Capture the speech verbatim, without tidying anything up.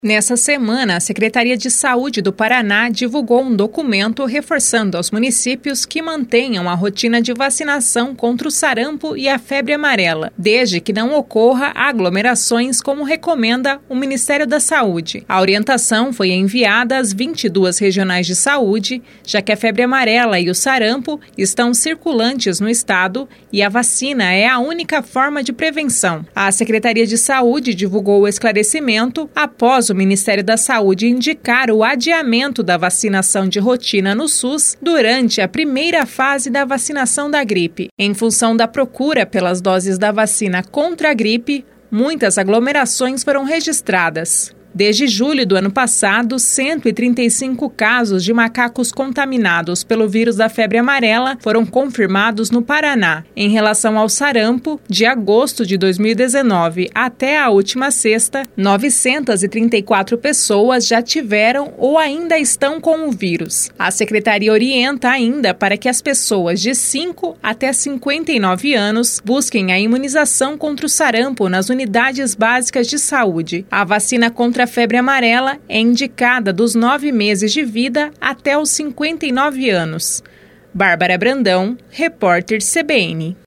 Nessa semana, a Secretaria de Saúde do Paraná divulgou um documento reforçando aos municípios que mantenham a rotina de vacinação contra o sarampo e a febre amarela, desde que não ocorra aglomerações como recomenda o Ministério da Saúde. A orientação foi enviada às vinte e duas regionais de saúde, já que a febre amarela e o sarampo estão circulantes no estado e a vacina é a única forma de prevenção. A Secretaria de Saúde divulgou o esclarecimento após o Ministério da Saúde indicar o adiamento da vacinação de rotina no SUS durante a primeira fase da vacinação da gripe. Em função da procura pelas doses da vacina contra a gripe, muitas aglomerações foram registradas. Desde julho do ano passado, cento e trinta e cinco casos de macacos contaminados pelo vírus da febre amarela foram confirmados no Paraná. Em relação ao sarampo, de agosto de dois mil e dezenove até a última sexta, novecentas e trinta e quatro pessoas já tiveram ou ainda estão com o vírus. A secretaria orienta ainda para que as pessoas de cinco até cinquenta e nove anos busquem a imunização contra o sarampo nas unidades básicas de saúde. A vacina contra a febre amarela é indicada dos nove meses de vida até os cinquenta e nove anos. Bárbara Brandão, repórter C B N.